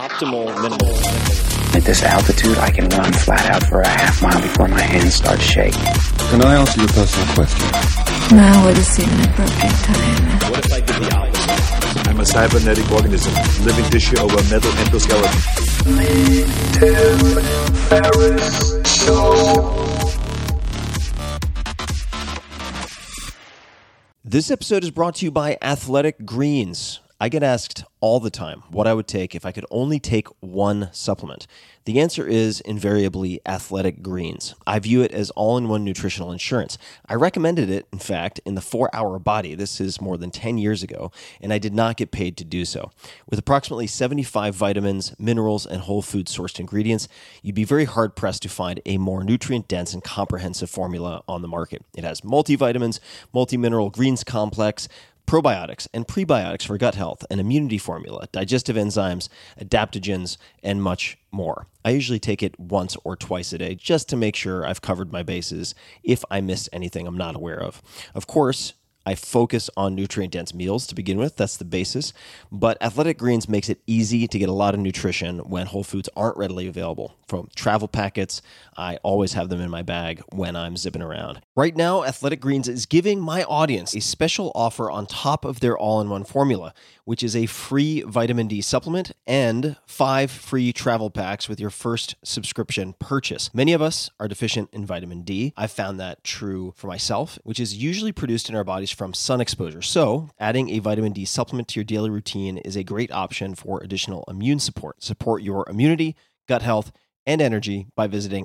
optimal minimal. At this altitude, I can run flat out for a half mile before my hands start shaking. Can I ask you a personal question? Now would seem an appropriate time. What if I did the opposite? I'm a cybernetic organism, living tissue over metal endoskeleton. This episode is brought to you by Athletic Greens. I get asked all the time what I would take if I could only take one supplement. The answer is invariably Athletic Greens. I view it as all-in-one nutritional insurance. I recommended it, in fact, in the 4-Hour Body. This is more than 10 years ago, and I did not get paid to do so. With approximately 75 vitamins, minerals, and whole food sourced ingredients, you'd be very hard-pressed to find a more nutrient-dense and comprehensive formula on the market. It has multivitamins, multi-mineral greens complex, probiotics and prebiotics for gut health, an immunity formula, digestive enzymes, adaptogens, and much more. I usually take it once or twice a day just to make sure I've covered my bases if I miss anything I'm not aware of. Of course, I focus on nutrient-dense meals to begin with. That's the basis. But Athletic Greens makes it easy to get a lot of nutrition when whole foods aren't readily available. From travel packets, I always have them in my bag when I'm zipping around. Right now, Athletic Greens is giving my audience a special offer on top of their all-in-one formula, which is a free vitamin D supplement and 5 free travel packs with your first subscription purchase. Many of us are deficient in vitamin D. I've found that true for myself, which is usually produced in our bodies from sun exposure. So, adding a vitamin D supplement to your daily routine is a great option for additional immune support. Support your immunity, gut health, and energy by visiting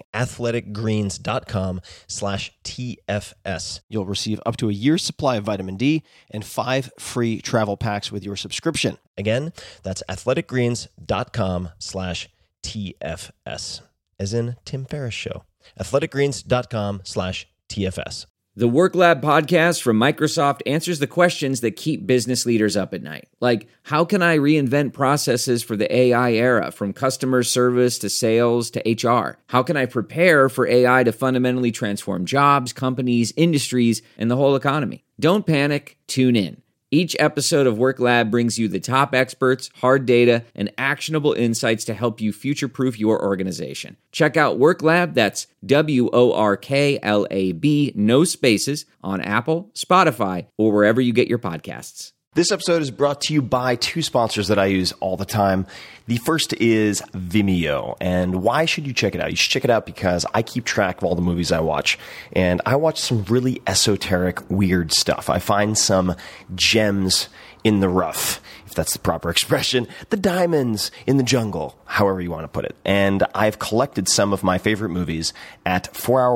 athleticgreens.com/TFS. You'll receive up to a year's supply of vitamin D and 5 free travel packs with your subscription. Again, that's athleticgreens.com/TFS, as in Tim Ferriss Show. athleticgreens.com/TFS. The Work Lab podcast from Microsoft answers the questions that keep business leaders up at night. Like, how can I reinvent processes for the AI era, from customer service to sales to HR? How can I prepare for AI to fundamentally transform jobs, companies, industries, and the whole economy? Don't panic, tune in. Each episode of Work Lab brings you the top experts, hard data, and actionable insights to help you future-proof your organization. Check out Work Lab, that's WORKLAB, no spaces, on Apple, Spotify, or wherever you get your podcasts. This episode is brought to you by 2 sponsors that I use all the time. The first is Vimeo. And why should you check it out? You should check it out because I keep track of all the movies I watch. And I watch some really esoteric, weird stuff. I find some gems in the rough, if that's the proper expression, the diamonds in the jungle, however you want to put it. And I've collected some of my favorite movies at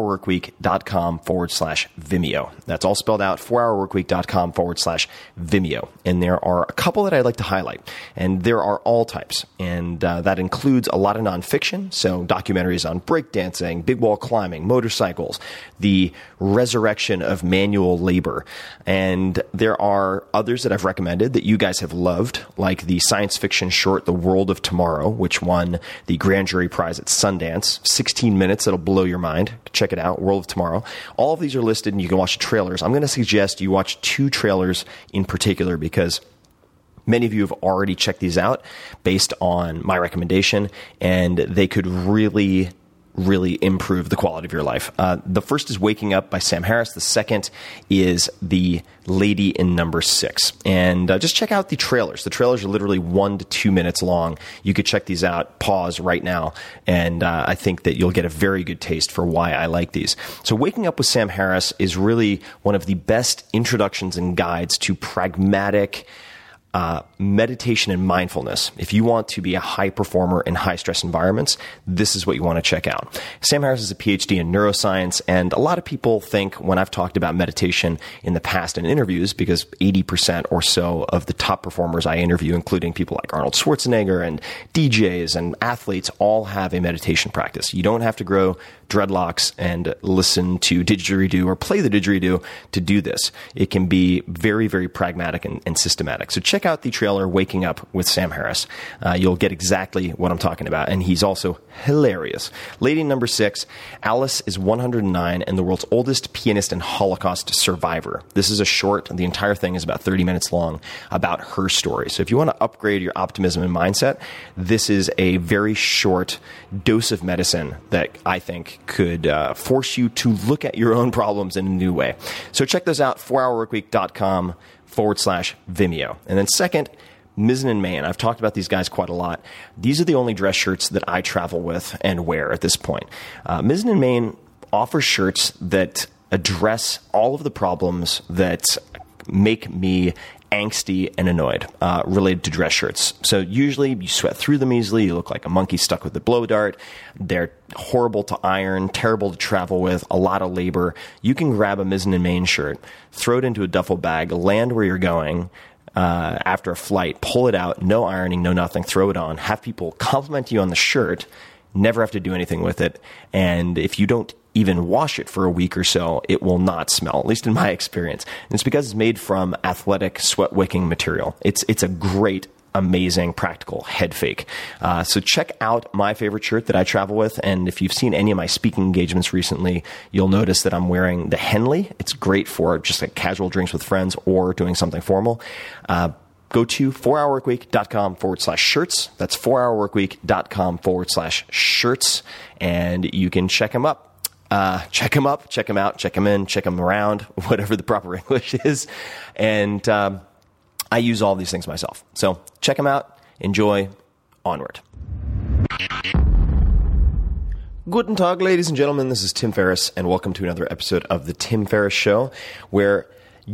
4hourworkweek.com/Vimeo. That's all spelled out, 4hourworkweek.com/Vimeo. And there are a couple that I'd like to highlight. And there are all types. And that includes a lot of nonfiction, so documentaries on breakdancing, big wall climbing, motorcycles, the resurrection of manual labor. And there are others that I've recommended that you guys have loved, like the science fiction short The World of Tomorrow, which won the Grand Jury Prize at Sundance. 16 minutes, that'll blow your mind. Check it out, World of Tomorrow. All of these are listed, and you can watch the trailers. I'm going to suggest you watch 2 trailers in particular because many of you have already checked these out based on my recommendation, and they could really improve the quality of your life. The first is Waking Up by Sam Harris. The second is The Lady in Number 6. And just check out the trailers. The trailers are literally 1 to 2 minutes long. You could check these out, pause right now, and I think that you'll get a very good taste for why I like these. So Waking Up with Sam Harris is really one of the best introductions and guides to pragmatic meditation and mindfulness. If you want to be a high performer in high stress environments, this is what you want to check out. Sam Harris is a PhD in neuroscience, and a lot of people think when I've talked about meditation in the past in interviews, because 80% or so of the top performers I interview, including people like Arnold Schwarzenegger and DJs and athletes, all have a meditation practice. You don't have to grow dreadlocks and listen to didgeridoo or play the didgeridoo to do this. It can be very, very pragmatic and systematic. So check check out the trailer Waking Up with Sam Harris. You'll get exactly what I'm talking about, and he's also hilarious. Lady number 6, Alice is 109 and the world's oldest pianist and Holocaust survivor. This is a short, the entire thing is about 30 minutes long, about her story. So if you want to upgrade your optimism and mindset, this is a very short dose of medicine that I think could force you to look at your own problems in a new way. So check those out, 4hourworkweek.com/Vimeo. And then second, Mizzen and Main. I've talked about these guys quite a lot. These are the only dress shirts that I travel with and wear at this point. Mizzen and Main offers shirts that address all of the problems that make me angsty and annoyed related to dress shirts. So usually you sweat through them easily. You look like a monkey stuck with a blow dart. They're horrible to iron, terrible to travel with, a lot of labor. You can grab a Mizzen and Main shirt, throw it into a duffel bag, land where you're going after a flight, pull it out, no ironing, no nothing, throw it on, have people compliment you on the shirt, never have to do anything with it. And if you don't even wash it for a week or so, it will not smell, at least in my experience. And it's because it's made from athletic, sweat-wicking material. It's a great, amazing, practical head fake. So check out my favorite shirt that I travel with. And if you've seen any of my speaking engagements recently, you'll notice that I'm wearing the Henley. It's great for just like casual drinks with friends or doing something formal. Go to 4hourworkweek.com/shirts. That's 4hourworkweek.com/shirts. And you can check them up. Check them up, check them out, check them in, check them around, whatever the proper English is. And I use all these things myself. So check them out. Enjoy. Onward. Guten Tag, ladies and gentlemen. This is Tim Ferriss, and welcome to another episode of The Tim Ferriss Show, where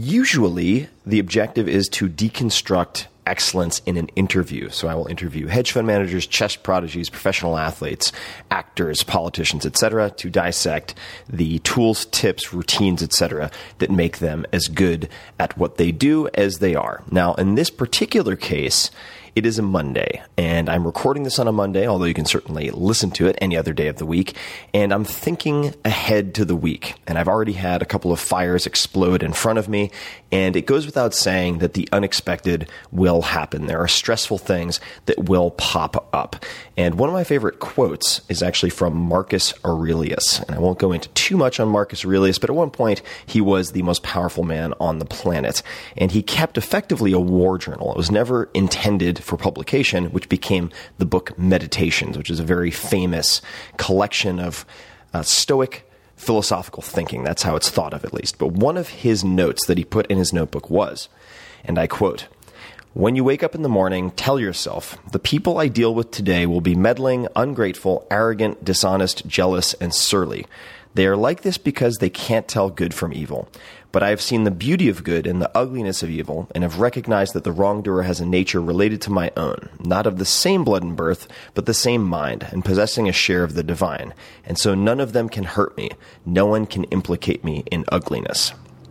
usually the objective is to deconstruct excellence in an interview. So I will interview hedge fund managers, chess prodigies, professional athletes, actors, politicians, etc., to dissect the tools, tips, routines, etc., that make them as good at what they do as they are. Now, in this particular case, it is a Monday, and I'm recording this on a Monday, although you can certainly listen to it any other day of the week, and I'm thinking ahead to the week, and I've already had a couple of fires explode in front of me, and it goes without saying that the unexpected will happen. There are stressful things that will pop up, and one of my favorite quotes is actually from Marcus Aurelius, and I won't go into too much on Marcus Aurelius, but at one point, he was the most powerful man on the planet, and he kept effectively a war journal. It was never intended for publication, which became the book Meditations, which is a very famous collection of Stoic philosophical thinking. That's how it's thought of, at least. But one of his notes that he put in his notebook was, and I quote, "When you wake up in the morning, tell yourself, the people I deal with today will be meddling, ungrateful, arrogant, dishonest, jealous, and surly. They are like this because they can't tell good from evil. But I have seen the beauty of good and the ugliness of evil, and have recognized that the wrongdoer has a nature related to my own, not of the same blood and birth, but the same mind, and possessing a share of the divine. And so none of them can hurt me. No one can implicate me in ugliness."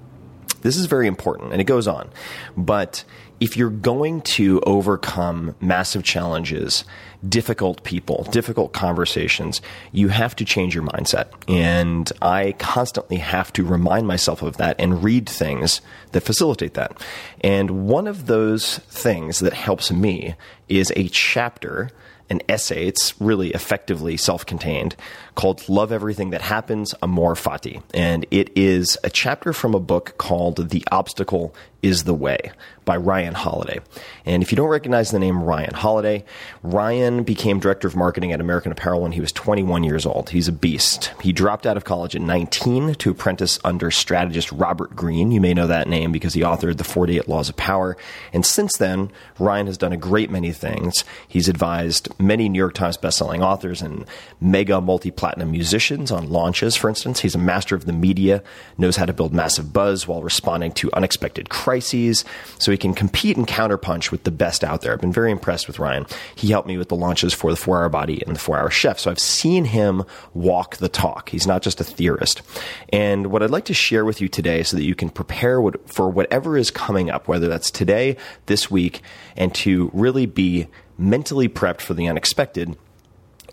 This is very important, and it goes on. But if you're going to overcome massive challenges, difficult people, difficult conversations, you have to change your mindset. And I constantly have to remind myself of that and read things that facilitate that. And one of those things that helps me is a chapter, an essay, it's really effectively self-contained, called Love Everything That Happens, Amor Fati. And it is a chapter from a book called The Obstacle is the Way by Ryan Holiday. And if you don't recognize the name Ryan Holiday, Ryan became director of marketing at American Apparel when he was 21 years old. He's a beast. He dropped out of college at 19 to apprentice under strategist Robert Greene. You may know that name because he authored The 48 Laws of Power. And since then, Ryan has done a great many things. He's advised many New York Times bestselling authors and mega multi-platinum musicians on launches, for instance. He's a master of the media, knows how to build massive buzz while responding to unexpected crises, so he can compete and counterpunch with the best out there. I've been very impressed with Ryan. He helped me with the launches for the 4 Hour Body and the 4 Hour Chef, so I've seen him walk the talk. He's not just a theorist. And what I'd like to share with you today so that you can prepare for whatever is coming up, whether that's today, this week, and to really be mentally prepped for the unexpected,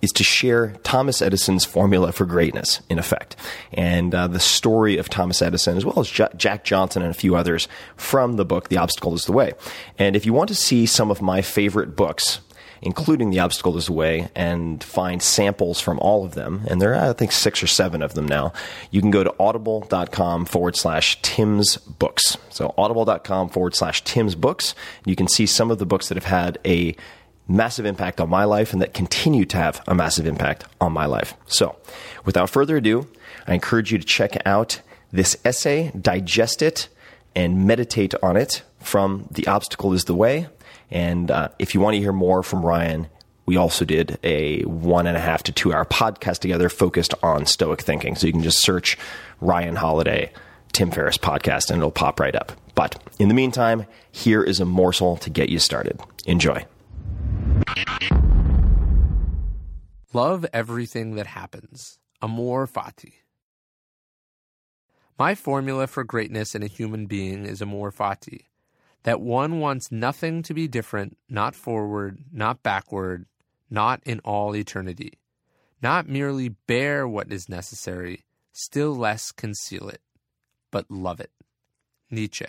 is to share Thomas Edison's formula for greatness, in effect, and the story of Thomas Edison, as well as Jack Johnson and a few others from the book, The Obstacle is the Way. And if you want to see some of my favorite books, including The Obstacle is the Way, and find samples from all of them, and there are, I think, 6 or 7 of them now, you can go to audible.com/Tim's Books. So audible.com/Tim's Books. You can see some of the books that have had a massive impact on my life and that continue to have a massive impact on my life. So without further ado, I encourage you to check out this essay, digest it, and meditate on it from The Obstacle is the Way. And if you want to hear more from Ryan, we also did a 1.5 to 2 hour podcast together focused on Stoic thinking. So you can just search Ryan Holiday, Tim Ferriss podcast, and it'll pop right up. But in the meantime, here is a morsel to get you started. Enjoy. Love everything that happens. Amor fati. My formula for greatness in a human being is amor fati. That one wants nothing to be different, not forward, not backward, not in all eternity. Not merely bear what is necessary, still less conceal it, but love it. Nietzsche.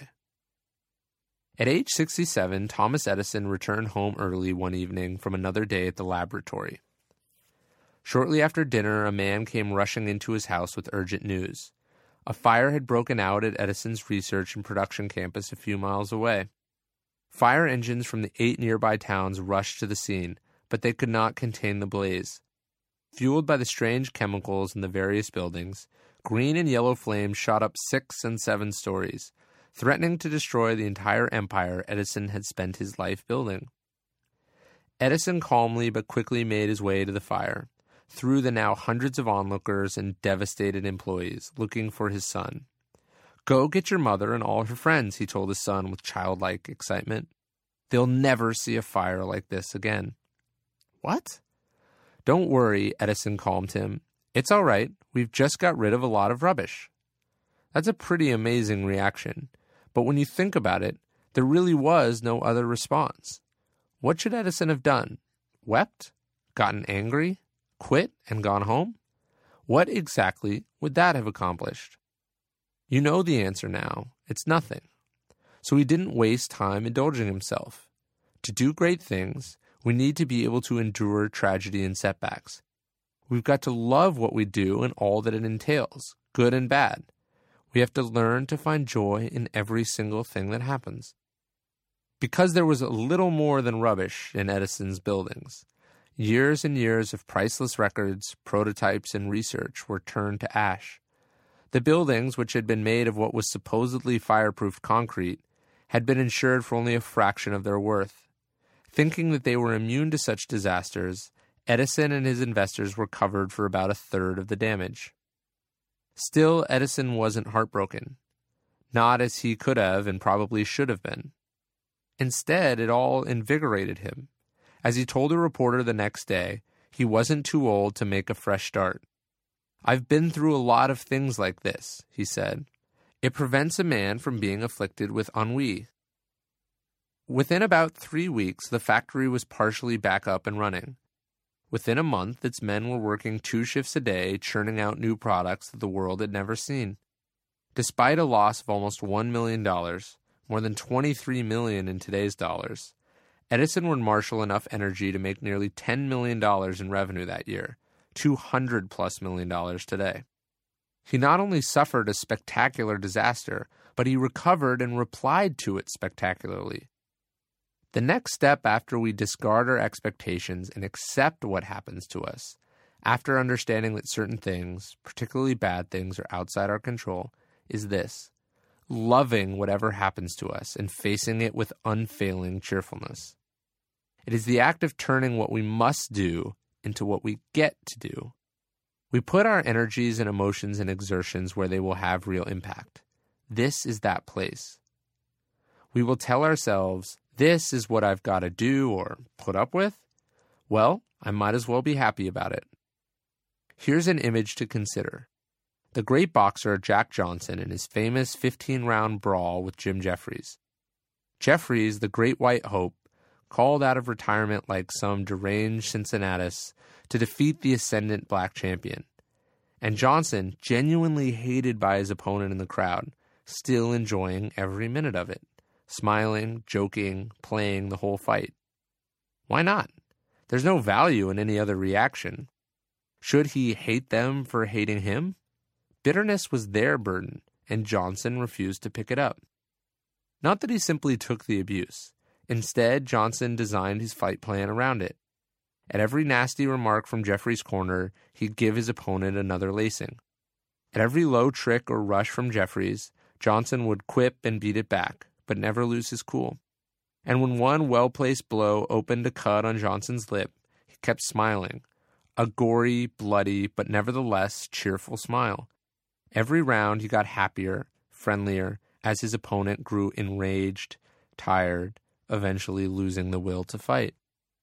At age 67, Thomas Edison returned home early one evening from another day at the laboratory. Shortly after dinner, a man came rushing into his house with urgent news. A fire had broken out at Edison's research and production campus a few miles away. Fire engines from the 8 nearby towns rushed to the scene, but they could not contain the blaze. Fueled by the strange chemicals in the various buildings, green and yellow flames shot up 6 and 7 stories, threatening to destroy the entire empire Edison had spent his life building. Edison calmly but quickly made his way to the fire, through the now hundreds of onlookers and devastated employees, looking for his son. "Go get your mother and all her friends," he told his son with childlike excitement. "They'll never see a fire like this again." "What?" "Don't worry," Edison calmed him. "It's all right. We've just got rid of a lot of rubbish." That's a pretty amazing reaction. But when you think about it, there really was no other response. What should Edison have done? Wept? Gotten angry? Quit and gone home? What exactly would that have accomplished? You know the answer now. It's nothing. So he didn't waste time indulging himself. To do great things, we need to be able to endure tragedy and setbacks. We've got to love what we do and all that it entails, good and bad. We have to learn to find joy in every single thing that happens. Because there was a little more than rubbish in Edison's buildings. Years and years of priceless records, prototypes, and research were turned to ash. The buildings, which had been made of what was supposedly fireproof concrete, had been insured for only a fraction of their worth. Thinking that they were immune to such disasters, Edison and his investors were covered for about a third of the damage. Still, Edison wasn't heartbroken. Not as he could have and probably should have been. Instead, it all invigorated him. As he told a reporter the next day, he wasn't too old to make a fresh start. "I've been through a lot of things like this," he said. "It prevents a man from being afflicted with ennui." Within about 3 weeks, the factory was partially back up and running. Within a month, its men were working 2 shifts a day, churning out new products that the world had never seen. Despite a loss of almost $1 million, more than $23 million in today's dollars, Edison would marshal enough energy to make nearly $10 million in revenue that year, $200+ million today. He not only suffered a spectacular disaster, but he recovered and replied to it spectacularly. The next step after we discard our expectations and accept what happens to us, after understanding that certain things, particularly bad things, are outside our control, is this: loving whatever happens to us and facing it with unfailing cheerfulness. It is the act of turning what we must do into what we get to do. We put our energies and emotions and exertions where they will have real impact. This is that place. We will tell ourselves, this is what I've got to do or put up with. Well, I might as well be happy about it. Here's an image to consider. The great boxer Jack Johnson in his famous 15-round brawl with Jim Jeffries. Jeffries, the great white hope, called out of retirement like some deranged Cincinnatus to defeat the ascendant black champion. And Johnson, genuinely hated by his opponent in the crowd, still enjoying every minute of it, smiling, joking, playing the whole fight. Why not? There's no value in any other reaction. Should he hate them for hating him? Bitterness was their burden, and Johnson refused to pick it up. Not that he simply took the abuse. Instead, Johnson designed his fight plan around it. At every nasty remark from Jeffrey's corner, he'd give his opponent another lacing. At every low trick or rush from Jeffrey's, Johnson would quip and beat it back, but never lose his cool. And when one well-placed blow opened a cut on Johnson's lip, he kept smiling, a gory, bloody, but nevertheless cheerful smile. Every round he got happier, friendlier, as his opponent grew enraged, tired, eventually losing the will to fight.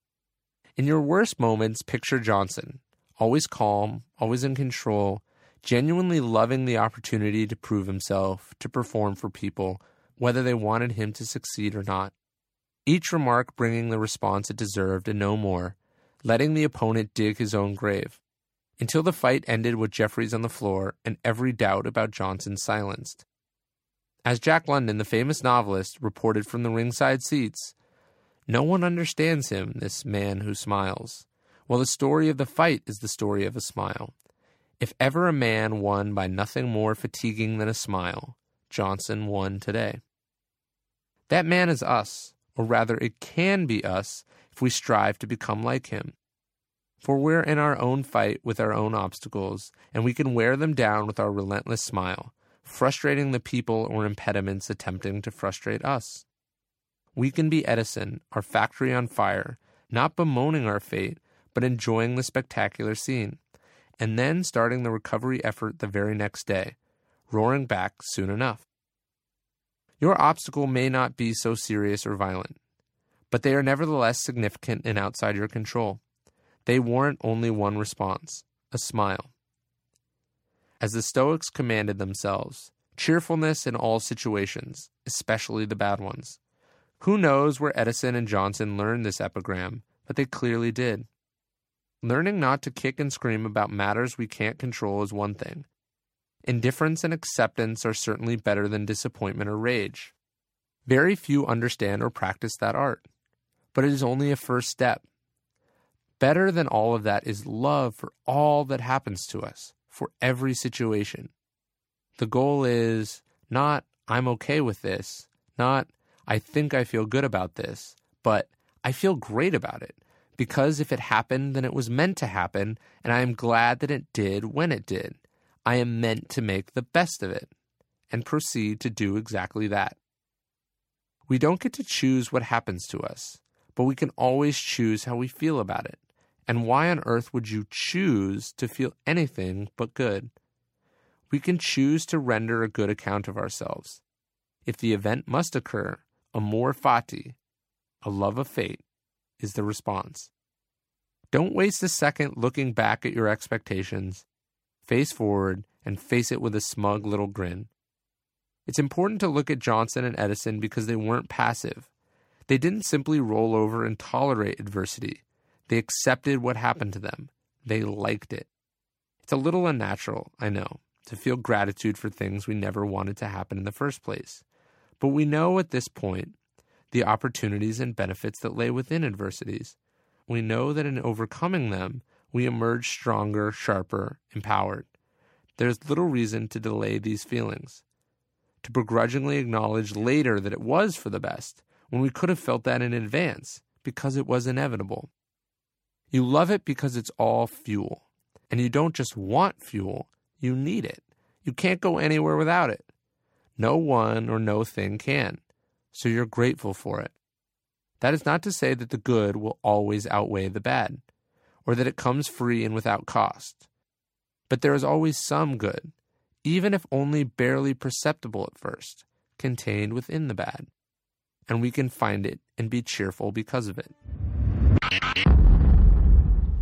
In your worst moments, picture Johnson, always calm, always in control, genuinely loving the opportunity to prove himself, to perform for people, whether they wanted him to succeed or not. Each remark bringing the response it deserved and no more, letting the opponent dig his own grave, until the fight ended with Jeffries on the floor and every doubt about Johnson silenced. As Jack London, the famous novelist, reported from the ringside seats, "No one understands him, this man who smiles. Well, the story of the fight is the story of a smile. If ever a man won by nothing more fatiguing than a smile, Johnson won today." That man is us, or rather it can be us if we strive to become like him. For we're in our own fight with our own obstacles, and we can wear them down with our relentless smile, frustrating the people or impediments attempting to frustrate us. We can be Edison, our factory on fire, not bemoaning our fate, but enjoying the spectacular scene, and then starting the recovery effort the very next day, roaring back soon enough. Your obstacle may not be so serious or violent, but they are nevertheless significant and outside your control. They warrant only one response, a smile. As the Stoics commanded themselves, cheerfulness in all situations, especially the bad ones. Who knows where Edison and Johnson learned this epigram, but they clearly did. Learning not to kick and scream about matters we can't control is one thing. Indifference and acceptance are certainly better than disappointment or rage. Very few understand or practice that art, but it is only a first step. Better than all of that is love for all that happens to us, for every situation. The goal is not, I'm okay with this, not, I think I feel good about this, but I feel great about it, because if it happened, then it was meant to happen, and I am glad that it did when it did. I am meant to make the best of it, and proceed to do exactly that. We don't get to choose what happens to us, but we can always choose how we feel about it. And why on earth would you choose to feel anything but good? We can choose to render a good account of ourselves. If the event must occur, amor fati, a love of fate, is the response. Don't waste a second looking back at your expectations. Face forward and face it with a smug little grin. It's important to look at Johnson and Edison because they weren't passive. They didn't simply roll over and tolerate adversity. They accepted what happened to them. They liked it. It's a little unnatural, I know, to feel gratitude for things we never wanted to happen in the first place. But we know at this point the opportunities and benefits that lay within adversities. We know that in overcoming them, we emerge stronger, sharper, empowered. There's little reason to delay these feelings, to begrudgingly acknowledge later that it was for the best, when we could have felt that in advance, because it was inevitable. You love it because it's all fuel. And you don't just want fuel, you need it. You can't go anywhere without it. No one or no thing can. So you're grateful for it. That is not to say that the good will always outweigh the bad, or that it comes free and without cost. But there is always some good, even if only barely perceptible at first, contained within the bad. And we can find it and be cheerful because of it.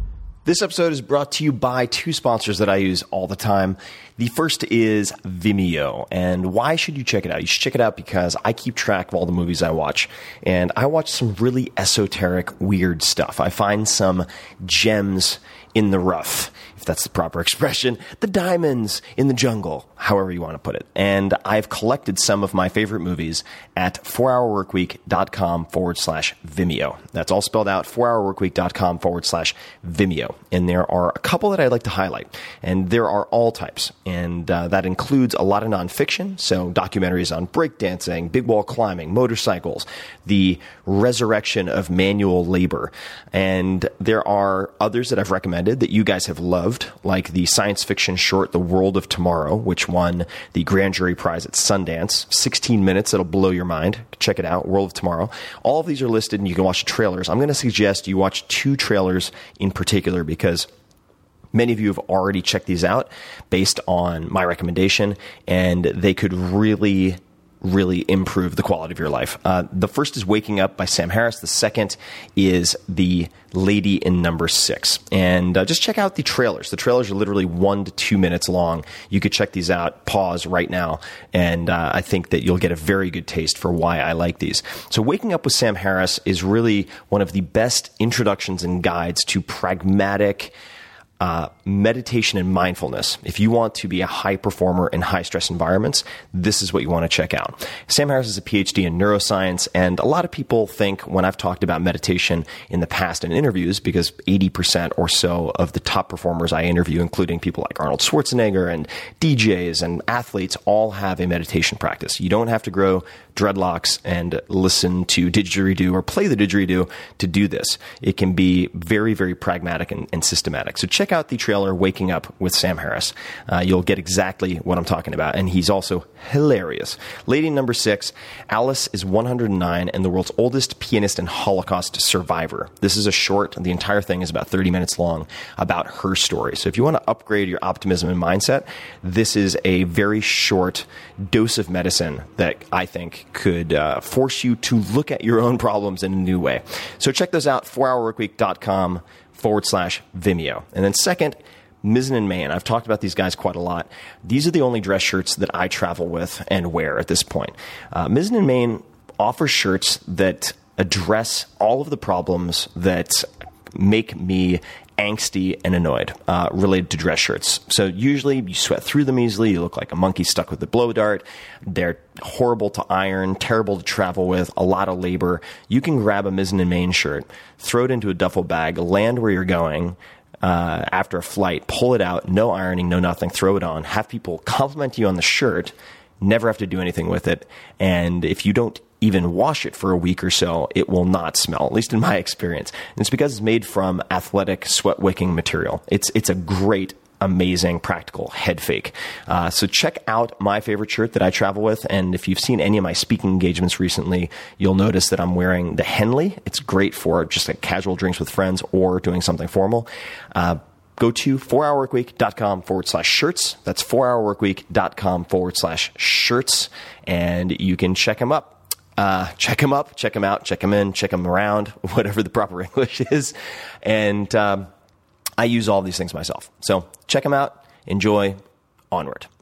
This episode is brought to you by two sponsors that I use all the time. The first is Vimeo. And why should you check it out? You should check it out because I keep track of all the movies I watch. And I watch some really esoteric, weird stuff. I find some gems in the rough, if that's the proper expression, the diamonds in the jungle, however you want to put it. And I've collected some of my favorite movies at 4hourworkweek.com/Vimeo. That's all spelled out, 4hourworkweek.com/Vimeo. And there are a couple that I'd like to highlight. And there are all types. And that includes a lot of nonfiction, so documentaries on breakdancing, big wall climbing, motorcycles, the resurrection of manual labor. And there are others that I've recommended that you guys have loved, like the science fiction short The World of Tomorrow, which won the Grand Jury Prize at Sundance. 16 minutes, it'll blow your mind. Check it out, World of Tomorrow. All of these are listed and you can watch the trailers. I'm going to suggest you watch two trailers in particular because many of you have already checked these out based on my recommendation, and they could really improve the quality of your life. The first is Waking Up by Sam Harris. The second is The Lady in Number 6. And just check out the trailers. The trailers are literally 1 to 2 minutes long. You could check these out, pause right now, and I think that you'll get a very good taste for why I like these. So Waking Up with Sam Harris is really one of the best introductions and guides to pragmatic meditation and mindfulness. If you want to be a high performer in high stress environments, this is what you want to check out. Sam Harris is a PhD in neuroscience, and a lot of people think when I've talked about meditation in the past in interviews, because 80% or so of the top performers I interview, including people like Arnold Schwarzenegger and DJs and athletes, all have a meditation practice. You don't have to grow dreadlocks and listen to didgeridoo or play the didgeridoo to do this. It can be very, very pragmatic and systematic. So check out the trailer Waking Up with Sam Harris. You'll get exactly what I'm talking about, and he's also hilarious. Lady Number 6, Alice is 109 and the world's oldest pianist and Holocaust survivor. This is a short, the entire thing is about 30 minutes long, about her story. So if you want to upgrade your optimism and mindset, this is a very short dose of medicine that I think could force you to look at your own problems in a new way. So check those out, 4hourworkweek.com/Vimeo. And then second, Mizzen and Main. I've talked about these guys quite a lot. These are the only dress shirts that I travel with and wear at this point. Mizzen and Main offers shirts that address all of the problems that make me angsty and annoyed related to dress shirts. So usually you sweat through them easily. You look like a monkey stuck with a blow dart. They're horrible to iron, terrible to travel with, a lot of labor. You can grab a Mizzen and Main shirt, throw it into a duffel bag, land where you're going after a flight, pull it out, no ironing, no nothing, throw it on, have people compliment you on the shirt, never have to do anything with it. And if you don't even wash it for a week or so, it will not smell, at least in my experience. And it's because it's made from athletic, sweat-wicking material. It's a great, amazing, practical head fake. So check out my favorite shirt that I travel with, and if you've seen any of my speaking engagements recently, you'll notice that I'm wearing the Henley. It's great for just like casual drinks with friends or doing something formal. Go to 4hourworkweek.com/shirts. That's 4hourworkweek.com/shirts, and you can check them up. Check them up, check them out, check them in, check them around, whatever the proper English is. And I use all these things myself. So check them out. Enjoy. Onward.